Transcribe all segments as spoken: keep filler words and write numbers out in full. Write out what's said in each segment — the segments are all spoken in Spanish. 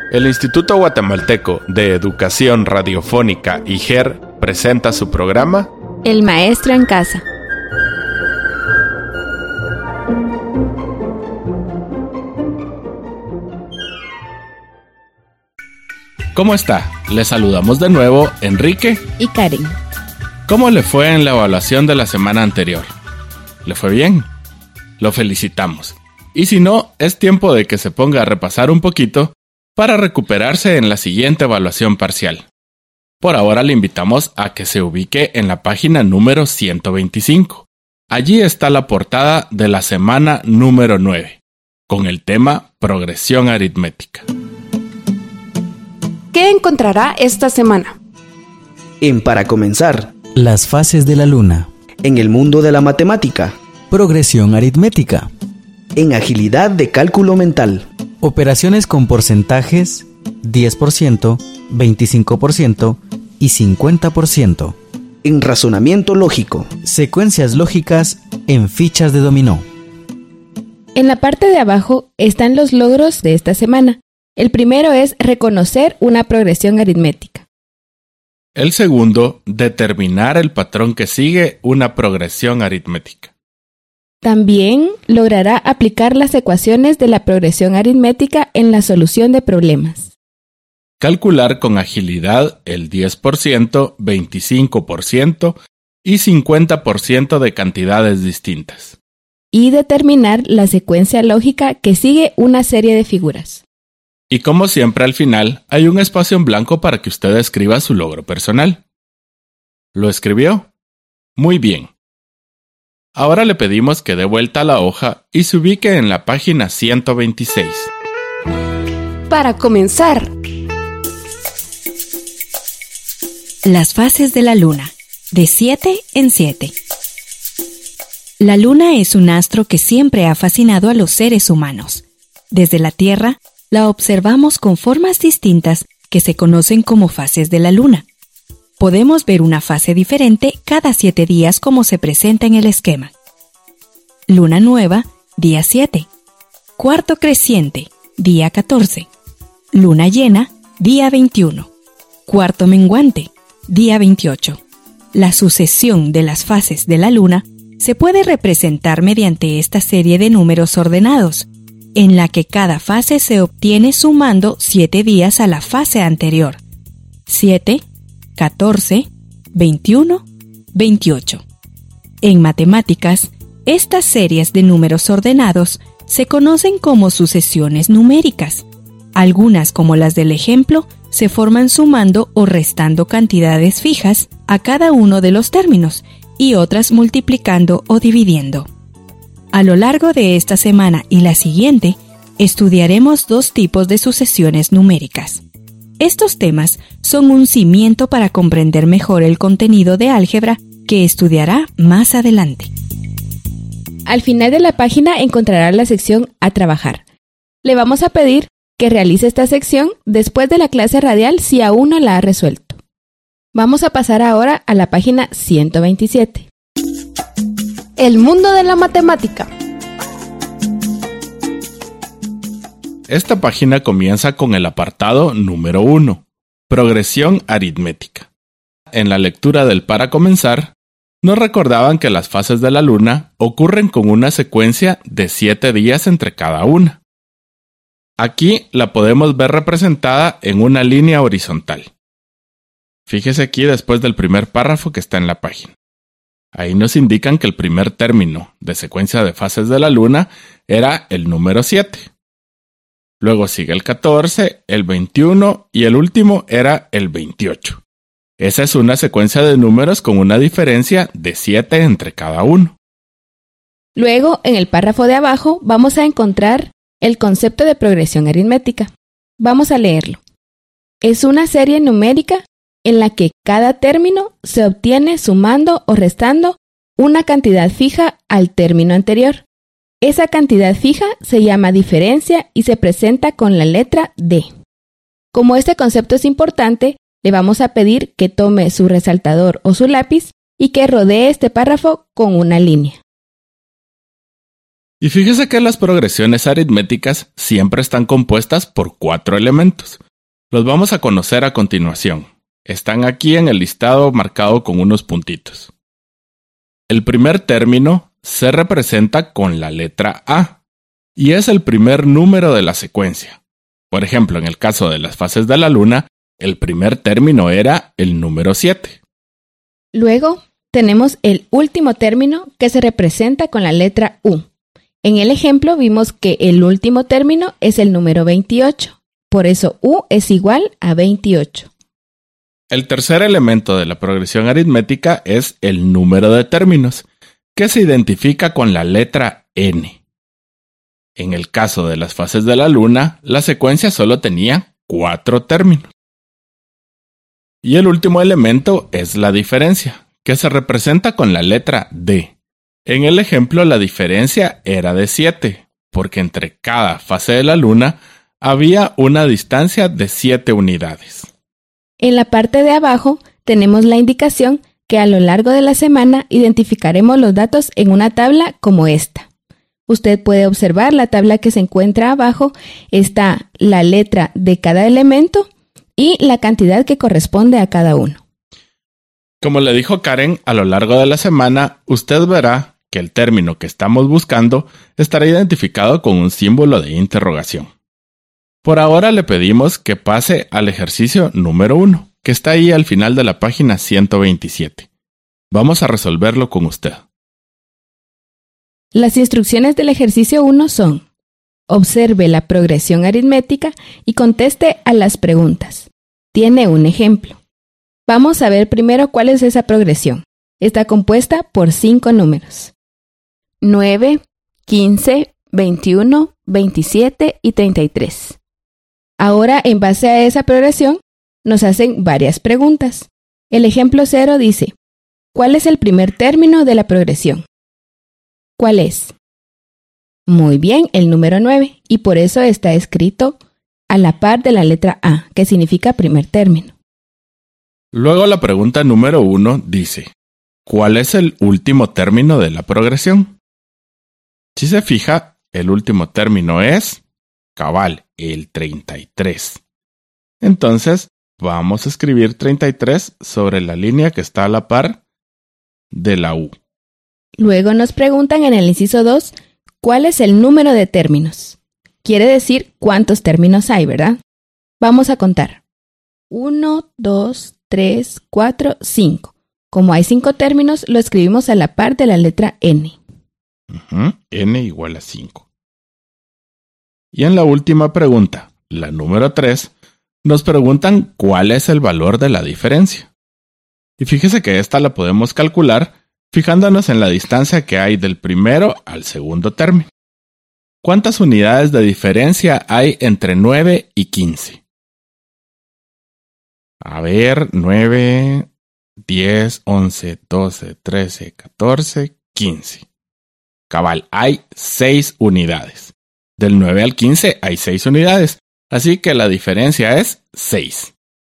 El Instituto Guatemalteco de Educación Radiofónica I G E R presenta su programa El Maestro en Casa. ¿Cómo está? Les saludamos de nuevo Enrique y Karen. ¿Cómo le fue en la evaluación de la semana anterior? ¿Le fue bien? Lo felicitamos. Y si no, es tiempo de que se ponga a repasar un poquito para recuperarse en la siguiente evaluación parcial. Por ahora le invitamos a que se ubique en la página número ciento veinticinco. Allí está la portada de la semana número nueve, con el tema Progresión Aritmética. ¿Qué encontrará esta semana? En Para Comenzar, las fases de la luna. En el mundo de la matemática, progresión aritmética. En agilidad de cálculo mental, operaciones con porcentajes diez por ciento, veinticinco por ciento y cincuenta por ciento. En razonamiento lógico, secuencias lógicas en fichas de dominó. En la parte de abajo están los logros de esta semana. El primero es reconocer una progresión aritmética. El segundo, determinar el patrón que sigue una progresión aritmética. También logrará aplicar las ecuaciones de la progresión aritmética en la solución de problemas. Calcular con agilidad el diez por ciento, veinticinco por ciento y cincuenta por ciento de cantidades distintas. Y determinar la secuencia lógica que sigue una serie de figuras. Y como siempre al final hay un espacio en blanco para que usted escriba su logro personal. ¿Lo escribió? Muy bien. Ahora le pedimos que dé vuelta a la hoja y se ubique en la página ciento veintiséis. Para comenzar. Las fases de la luna, de siete en siete. La luna es un astro que siempre ha fascinado a los seres humanos. Desde la Tierra, la observamos con formas distintas que se conocen como fases de la luna. Podemos ver una fase diferente cada siete días como se presenta en el esquema. Luna nueva, día siete. Cuarto creciente, día catorce. Luna llena, día veintiuno. Cuarto menguante, día veintiocho. La sucesión de las fases de la luna se puede representar mediante esta serie de números ordenados, en la que cada fase se obtiene sumando siete días a la fase anterior. siete, catorce, veintiuno, veintiocho. En matemáticas, estas series de números ordenados se conocen como sucesiones numéricas. Algunas, como las del ejemplo, se forman sumando o restando cantidades fijas a cada uno de los términos y otras multiplicando o dividiendo. A lo largo de esta semana y la siguiente, estudiaremos dos tipos de sucesiones numéricas. Estos temas son un cimiento para comprender mejor el contenido de álgebra que estudiará más adelante. Al final de la página encontrará la sección A trabajar. Le vamos a pedir que realice esta sección después de la clase radial si aún no la ha resuelto. Vamos a pasar ahora a la página ciento veintisiete. El mundo de la matemática. Esta página comienza con el apartado número uno, Progresión Aritmética. En la lectura del Para Comenzar, nos recordaban que las fases de la luna ocurren con una secuencia de siete días entre cada una. Aquí la podemos ver representada en una línea horizontal. Fíjese aquí después del primer párrafo que está en la página. Ahí nos indican que el primer término de secuencia de fases de la luna era el número siete. Luego sigue el catorce, el veintiuno y el último era el veintiocho. Esa es una secuencia de números con una diferencia de siete entre cada uno. Luego, en el párrafo de abajo, vamos a encontrar el concepto de progresión aritmética. Vamos a leerlo. Es una serie numérica en la que cada término se obtiene sumando o restando una cantidad fija al término anterior. Esa cantidad fija se llama diferencia y se presenta con la letra D. Como este concepto es importante, le vamos a pedir que tome su resaltador o su lápiz y que rodee este párrafo con una línea. Y fíjese que las progresiones aritméticas siempre están compuestas por cuatro elementos. Los vamos a conocer a continuación. Están aquí en el listado marcado con unos puntitos. El primer término se representa con la letra A y es el primer número de la secuencia. Por ejemplo, en el caso de las fases de la luna, el primer término era el número siete. Luego tenemos el último término que se representa con la letra U. En el ejemplo vimos que el último término es el número veintiocho. Por eso U es igual a veintiocho. El tercer elemento de la progresión aritmética es el número de términos, que se identifica con la letra N. En el caso de las fases de la luna, la secuencia solo tenía cuatro términos. Y el último elemento es la diferencia, que se representa con la letra D. En el ejemplo, la diferencia era de siete, porque entre cada fase de la luna había una distancia de siete unidades. En la parte de abajo tenemos la indicación que a lo largo de la semana identificaremos los datos en una tabla como esta. Usted puede observar la tabla que se encuentra abajo, está la letra de cada elemento y la cantidad que corresponde a cada uno. Como le dijo Karen, a lo largo de la semana usted verá que el término que estamos buscando estará identificado con un símbolo de interrogación. Por ahora le pedimos que pase al ejercicio número uno, que está ahí al final de la página ciento veintisiete. Vamos a resolverlo con usted. Las instrucciones del ejercicio uno son: observe la progresión aritmética y conteste a las preguntas. Tiene un ejemplo. Vamos a ver primero cuál es esa progresión. Está compuesta por cinco números: nueve, quince, veintiuno, veintisiete y treinta y tres. Ahora, en base a esa progresión, nos hacen varias preguntas. El ejemplo cero dice: ¿cuál es el primer término de la progresión? ¿Cuál es? Muy bien, el número nueve, y por eso está escrito a la par de la letra A, que significa primer término. Luego la pregunta número uno dice: ¿cuál es el último término de la progresión? Si se fija, el último término es cabal, el treinta y tres. Entonces, vamos a escribir treinta y tres sobre la línea que está a la par de la U. Luego nos preguntan en el inciso dos, ¿cuál es el número de términos? Quiere decir cuántos términos hay, ¿verdad? Vamos a contar. uno, dos, tres, cuatro, cinco. Como hay cinco términos, lo escribimos a la par de la letra N. Uh-huh. N igual a cinco. Y en la última pregunta, la número tres, nos preguntan cuál es el valor de la diferencia. Y fíjese que esta la podemos calcular fijándonos en la distancia que hay del primero al segundo término. ¿Cuántas unidades de diferencia hay entre nueve y quince? A ver, nueve, diez, once, doce, trece, catorce, quince. Cabal, hay seis unidades. Del nueve al quince hay seis unidades, así que la diferencia es seis.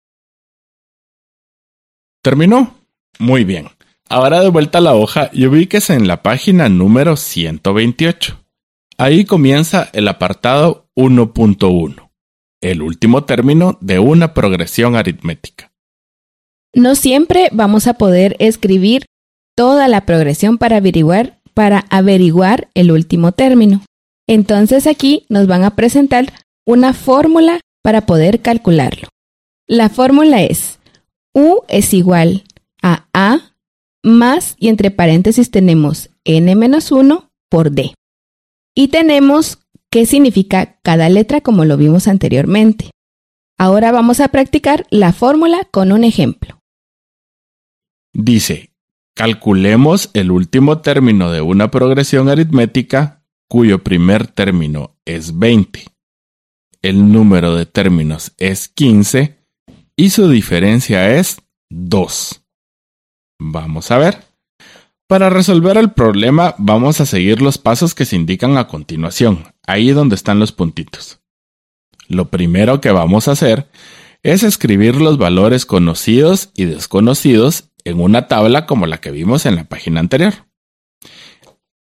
¿Terminó? Muy bien. Ahora de vuelta a la hoja y ubíquese en la página número ciento veintiocho. Ahí comienza el apartado uno punto uno, el último término de una progresión aritmética. No siempre vamos a poder escribir toda la progresión para averiguar, para averiguar el último término. Entonces aquí nos van a presentar una fórmula para poder calcularlo. La fórmula es U es igual a A más, y entre paréntesis tenemos N menos uno por D. Y tenemos qué significa cada letra como lo vimos anteriormente. Ahora vamos a practicar la fórmula con un ejemplo. Dice, calculemos el último término de una progresión aritmética cuyo primer término es veinte. El número de términos es quince y su diferencia es dos. Vamos a ver. Para resolver el problema vamos a seguir los pasos que se indican a continuación, ahí donde están los puntitos. Lo primero que vamos a hacer es escribir los valores conocidos y desconocidos en una tabla como la que vimos en la página anterior.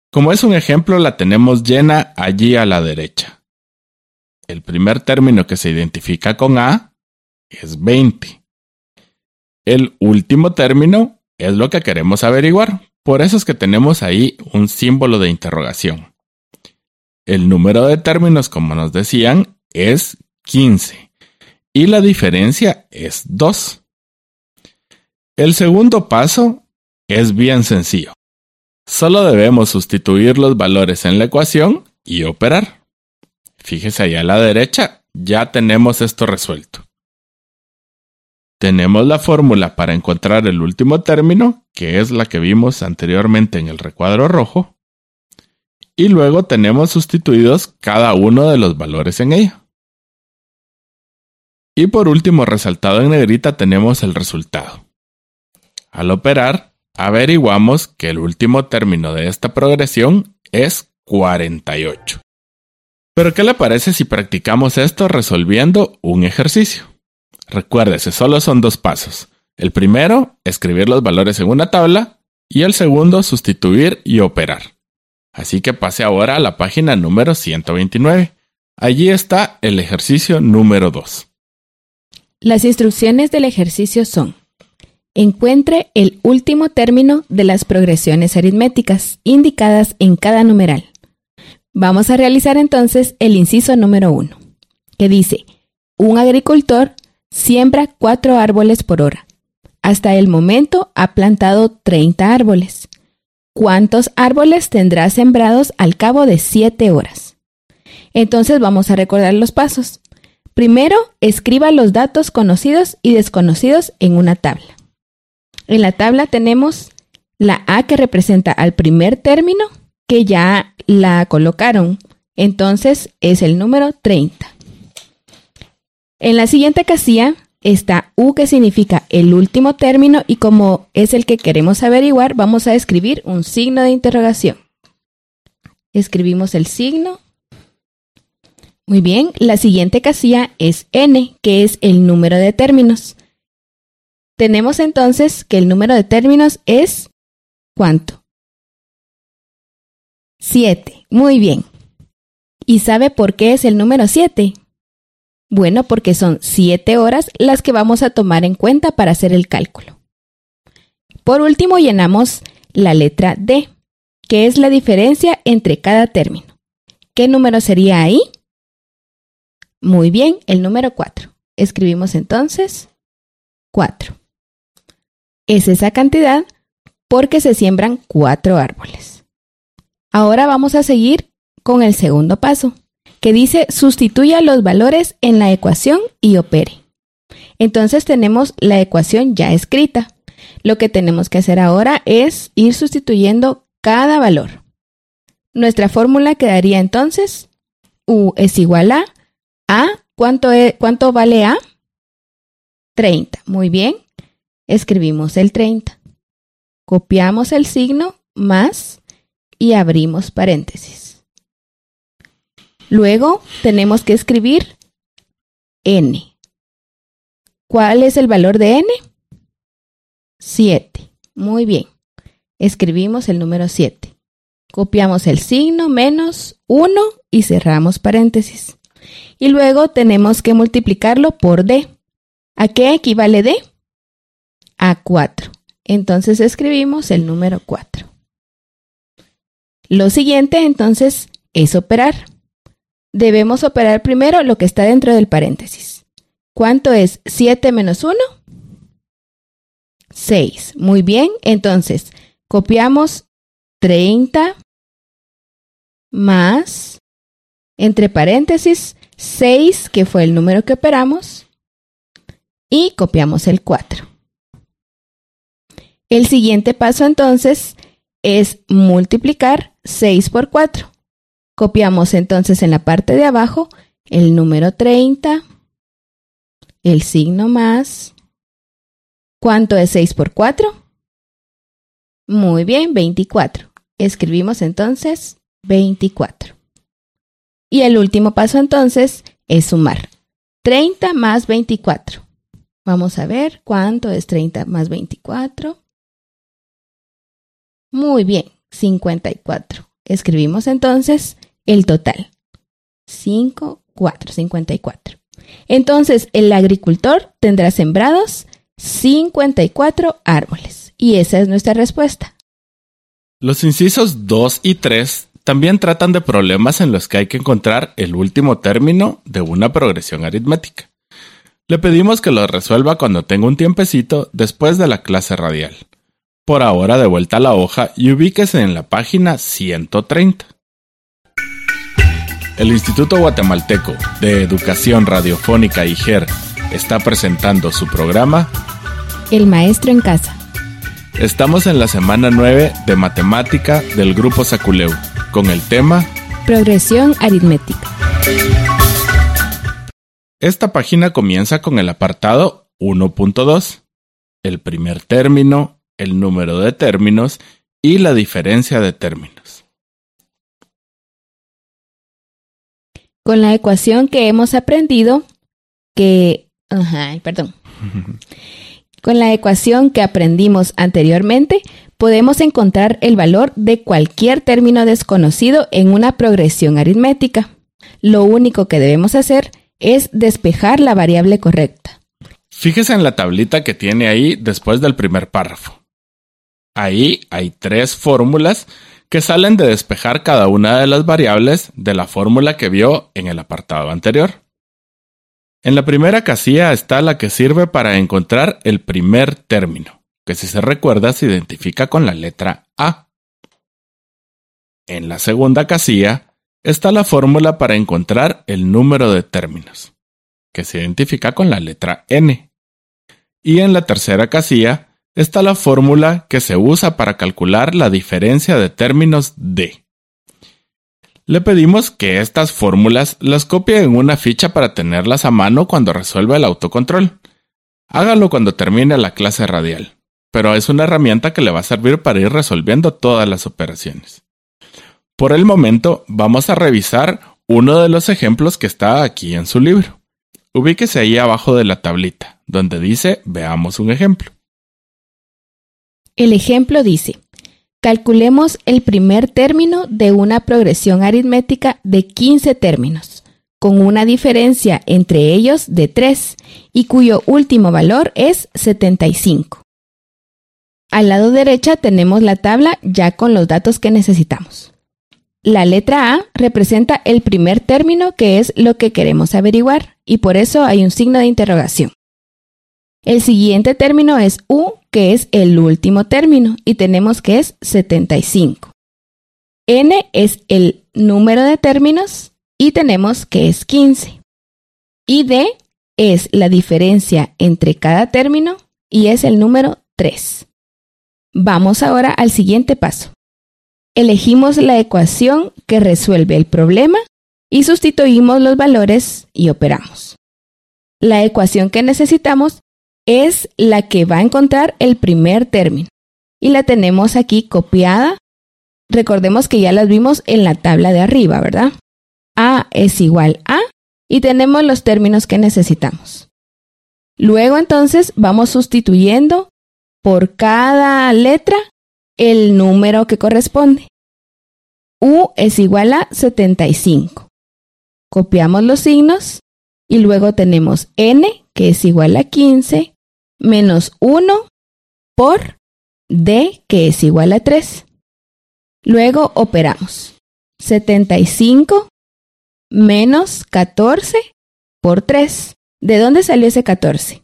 Como es un ejemplo, la tenemos llena allí a la derecha. El primer término que se identifica con A es veinte. El último término es lo que queremos averiguar. Por eso es que tenemos ahí un símbolo de interrogación. El número de términos, como nos decían, es quince. Y la diferencia es dos. El segundo paso es bien sencillo. Solo debemos sustituir los valores en la ecuación y operar. Fíjese ahí a la derecha, ya tenemos esto resuelto. Tenemos la fórmula para encontrar el último término, que es la que vimos anteriormente en el recuadro rojo. Y luego tenemos sustituidos cada uno de los valores en ella. Y por último, resaltado en negrita, tenemos el resultado. Al operar, averiguamos que el último término de esta progresión es cuarenta y ocho. Pero ¿qué le parece si practicamos esto resolviendo un ejercicio? Recuérdese, solo son dos pasos. El primero, escribir los valores en una tabla, y el segundo, sustituir y operar. Así que pase ahora a la página número ciento veintinueve. Allí está el ejercicio número dos. Las instrucciones del ejercicio son: encuentre el último término de las progresiones aritméticas indicadas en cada numeral. Vamos a realizar entonces el inciso número uno, que dice: un agricultor siembra cuatro árboles por hora. Hasta el momento ha plantado treinta árboles. ¿Cuántos árboles tendrá sembrados al cabo de siete horas? Entonces vamos a recordar los pasos. Primero, escriba los datos conocidos y desconocidos en una tabla. En la tabla tenemos la A, que representa al primer término, que ya la colocaron. Entonces es el número treinta. En la siguiente casilla está U, que significa el último término, y como es el que queremos averiguar, vamos a escribir un signo de interrogación. Escribimos el signo. Muy bien, la siguiente casilla es N, que es el número de términos. Tenemos entonces que el número de términos es ¿cuánto? siete. Muy bien. ¿Y sabe por qué es el número siete? Bueno, porque son siete horas las que vamos a tomar en cuenta para hacer el cálculo. Por último, llenamos la letra D, que es la diferencia entre cada término. ¿Qué número sería ahí? Muy bien, el número cuatro. Escribimos entonces cuatro. Es esa cantidad porque se siembran cuatro árboles. Ahora vamos a seguir con el segundo paso, que dice: sustituya los valores en la ecuación y opere. Entonces tenemos la ecuación ya escrita. Lo que tenemos que hacer ahora es ir sustituyendo cada valor. Nuestra fórmula quedaría entonces: U es igual a A. ¿Cuánto, es, cuánto vale A? treinta. Muy bien. Escribimos el treinta. Copiamos el signo más y abrimos paréntesis. Luego tenemos que escribir N. ¿Cuál es el valor de N? siete. Muy bien. Escribimos el número siete. Copiamos el signo menos uno y cerramos paréntesis. Y luego tenemos que multiplicarlo por D. ¿A qué equivale D? A cuatro. Entonces escribimos el número cuatro. Lo siguiente entonces es operar. Debemos operar primero lo que está dentro del paréntesis. ¿Cuánto es siete menos uno? seis. Muy bien, entonces copiamos treinta más, entre paréntesis, seis, que fue el número que operamos, y copiamos el cuatro. El siguiente paso entonces es multiplicar seis por cuatro. Copiamos entonces en la parte de abajo el número treinta, el signo más. ¿Cuánto es seis por cuatro? Muy bien, veinticuatro. Escribimos entonces veinticuatro. Y el último paso entonces es sumar. treinta más veinticuatro. Vamos a ver cuánto es treinta más veinticuatro. Muy bien, cincuenta y cuatro. Escribimos entonces el total. cinco, cuatro, cincuenta y cuatro. Entonces, el agricultor tendrá sembrados cincuenta y cuatro árboles. Y esa es nuestra respuesta. Los incisos dos y tres también tratan de problemas en los que hay que encontrar el último término de una progresión aritmética. Le pedimos que lo resuelva cuando tenga un tiempecito después de la clase radial. Por ahora, de vuelta a la hoja y ubíquese en la página ciento treinta. El Instituto Guatemalteco de Educación Radiofónica I G E R está presentando su programa El Maestro en Casa. Estamos en la semana nueve de Matemática del Grupo Saculeu, con el tema Progresión aritmética. Esta página comienza con el apartado uno punto dos, el primer término, el número de términos y la diferencia de términos. Con la ecuación que hemos aprendido, que... Ajá, perdón. Con la ecuación que aprendimos anteriormente, podemos encontrar el valor de cualquier término desconocido en una progresión aritmética. Lo único que debemos hacer es despejar la variable correcta. Fíjese en la tablita que tiene ahí después del primer párrafo. Ahí hay tres fórmulas que salen de despejar cada una de las variables de la fórmula que vio en el apartado anterior. En la primera casilla está la que sirve para encontrar el primer término, que si se recuerda se identifica con la letra A. En la segunda casilla está la fórmula para encontrar el número de términos, que se identifica con la letra N. Y en la tercera casilla está la fórmula que se usa para calcular la diferencia de términos D. Le pedimos que estas fórmulas las copie en una ficha para tenerlas a mano cuando resuelva el autocontrol. Hágalo cuando termine la clase radial, pero es una herramienta que le va a servir para ir resolviendo todas las operaciones. Por el momento, vamos a revisar uno de los ejemplos que está aquí en su libro. Ubíquese ahí abajo de la tablita, donde dice veamos un ejemplo. El ejemplo dice: calculemos el primer término de una progresión aritmética de quince términos, con una diferencia entre ellos de tres y cuyo último valor es setenta y cinco. Al lado derecha tenemos la tabla ya con los datos que necesitamos. La letra A representa el primer término, que es lo que queremos averiguar, y por eso hay un signo de interrogación. El siguiente término es U, que es el último término, y tenemos que es setenta y cinco. N es el número de términos, y tenemos que es quince. Y D es la diferencia entre cada término, y es el número tres. Vamos ahora al siguiente paso. Elegimos la ecuación que resuelve el problema, y sustituimos los valores y operamos. La ecuación que necesitamos es la que va a encontrar el primer término. Y la tenemos aquí copiada. Recordemos que ya las vimos en la tabla de arriba, ¿verdad? A es igual a y tenemos los términos que necesitamos. Luego entonces vamos sustituyendo por cada letra el número que corresponde. U es igual a setenta y cinco. Copiamos los signos y luego tenemos N, que es igual a quince, menos uno por D, que es igual a tres. Luego operamos. setenta y cinco menos catorce por tres. ¿De dónde salió ese catorce?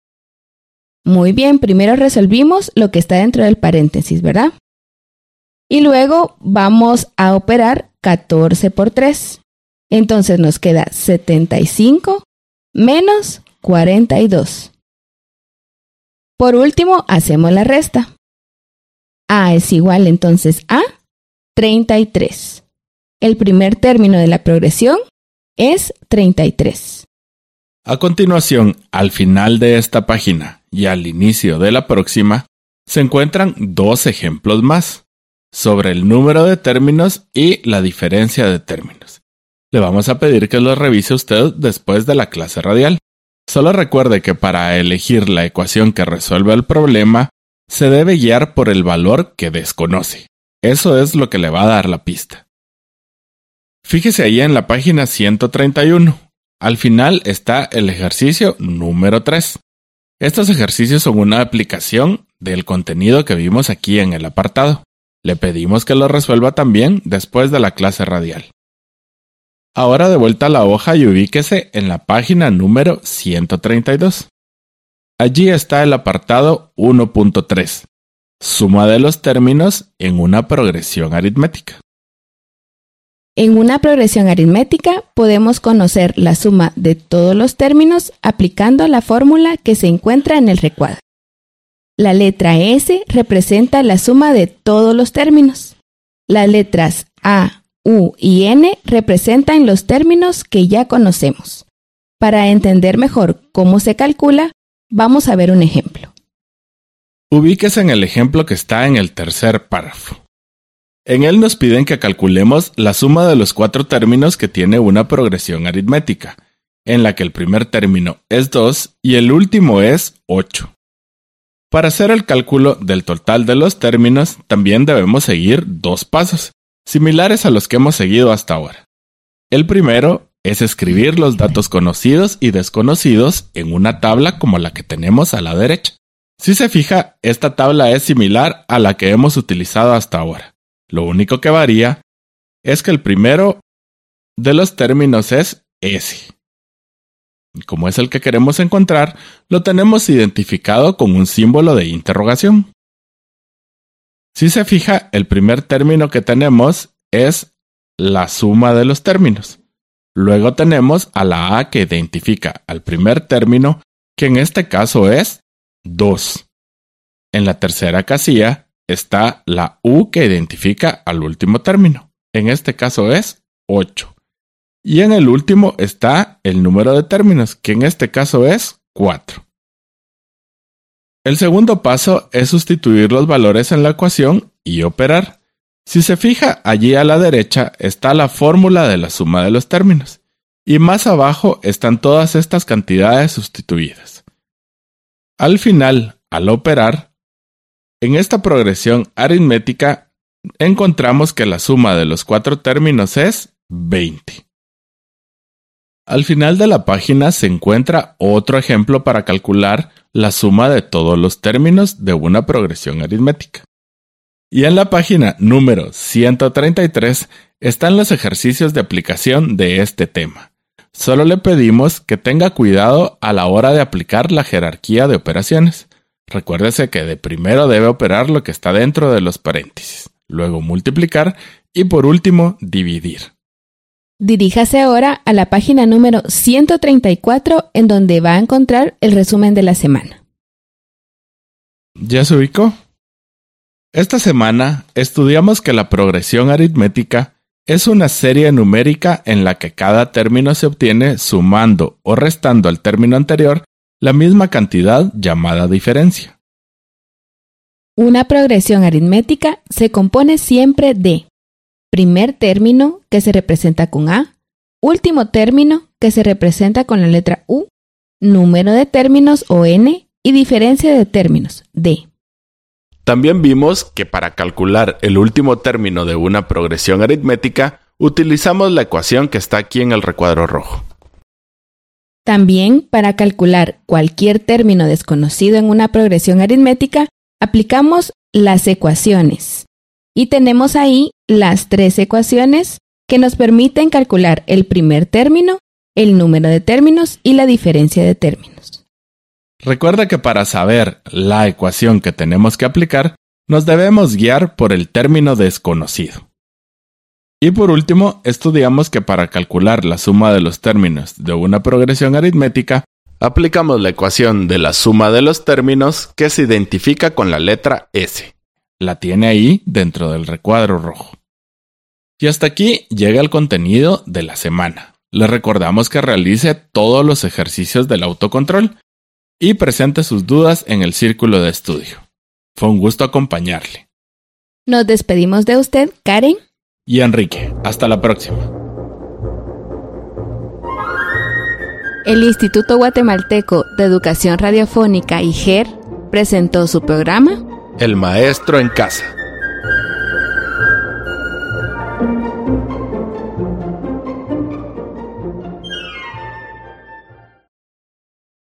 Muy bien, primero resolvimos lo que está dentro del paréntesis, ¿verdad? Y luego vamos a operar catorce por tres. Entonces nos queda setenta y cinco menos cuarenta y dos. Por último, hacemos la resta. A es igual entonces a treinta y tres. El primer término de la progresión es treinta y tres. A continuación, al final de esta página y al inicio de la próxima, se encuentran dos ejemplos más sobre el número de términos y la diferencia de términos. Le vamos a pedir que los revise usted después de la clase radial. Solo recuerde que para elegir la ecuación que resuelve el problema, se debe guiar por el valor que desconoce. Eso es lo que le va a dar la pista. Fíjese ahí en la página ciento treinta y uno. Al final está el ejercicio número tres. Estos ejercicios son una aplicación del contenido que vimos aquí en el apartado. Le pedimos que lo resuelva también después de la clase radial. Ahora de vuelta a la hoja y ubíquese en la página número ciento treinta y dos. Allí está el apartado uno punto tres. Suma de los términos en una progresión aritmética. En una progresión aritmética podemos conocer la suma de todos los términos aplicando la fórmula que se encuentra en el recuadro. La letra S representa la suma de todos los términos. Las letras A, U y N representan los términos que ya conocemos. Para entender mejor cómo se calcula, vamos a ver un ejemplo. Ubíquese en el ejemplo que está en el tercer párrafo. En él nos piden que calculemos la suma de los cuatro términos que tiene una progresión aritmética, en la que el primer término es dos y el último es ocho. Para hacer el cálculo del total de los términos, también debemos seguir dos pasos, similares a los que hemos seguido hasta ahora. El primero es escribir los datos conocidos y desconocidos en una tabla como la que tenemos a la derecha. Si se fija, esta tabla es similar a la que hemos utilizado hasta ahora. Lo único que varía es que el primero de los términos es S. Como es el que queremos encontrar, lo tenemos identificado con un símbolo de interrogación. Si se fija, el primer término que tenemos es la suma de los términos. Luego tenemos a la A que identifica al primer término, que en este caso es dos. En la tercera casilla está la U que identifica al último término. En este caso es ocho. Y en el último está el número de términos, que en este caso es cuatro. El segundo paso es sustituir los valores en la ecuación y operar. Si se fija, allí a la derecha está la fórmula de la suma de los términos. Y más abajo están todas estas cantidades sustituidas. Al final, al operar, en esta progresión aritmética encontramos que la suma de los cuatro términos es veinte. Al final de la página se encuentra otro ejemplo para calcular la suma de todos los términos de una progresión aritmética. Y en la página número ciento treinta y tres están los ejercicios de aplicación de este tema. Solo le pedimos que tenga cuidado a la hora de aplicar la jerarquía de operaciones. Recuérdese que de primero debe operar lo que está dentro de los paréntesis, luego multiplicar y por último dividir. Diríjase ahora a la página número ciento treinta y cuatro en donde va a encontrar el resumen de la semana. ¿Ya se ubicó? Esta semana estudiamos que la progresión aritmética es una serie numérica en la que cada término se obtiene sumando o restando al término anterior la misma cantidad llamada diferencia. Una progresión aritmética se compone siempre de primer término, que se representa con A, último término, que se representa con la letra U, número de términos o N y diferencia de términos, D. También vimos que para calcular el último término de una progresión aritmética, utilizamos la ecuación que está aquí en el recuadro rojo. También, para calcular cualquier término desconocido en una progresión aritmética, aplicamos las ecuaciones. Y tenemos ahí las tres ecuaciones que nos permiten calcular el primer término, el número de términos y la diferencia de términos. Recuerda que para saber la ecuación que tenemos que aplicar, nos debemos guiar por el término desconocido. Y por último, estudiamos que para calcular la suma de los términos de una progresión aritmética, aplicamos la ecuación de la suma de los términos que se identifica con la letra S. La tiene ahí dentro del recuadro rojo. Y hasta aquí llega el contenido de la semana. Le recordamos que realice todos los ejercicios del autocontrol y presente sus dudas en el círculo de estudio. Fue un gusto acompañarle. Nos despedimos de usted, Karen y Enrique. Hasta la próxima. El Instituto Guatemalteco de Educación Radiofónica I G E R presentó su programa El Maestro en Casa.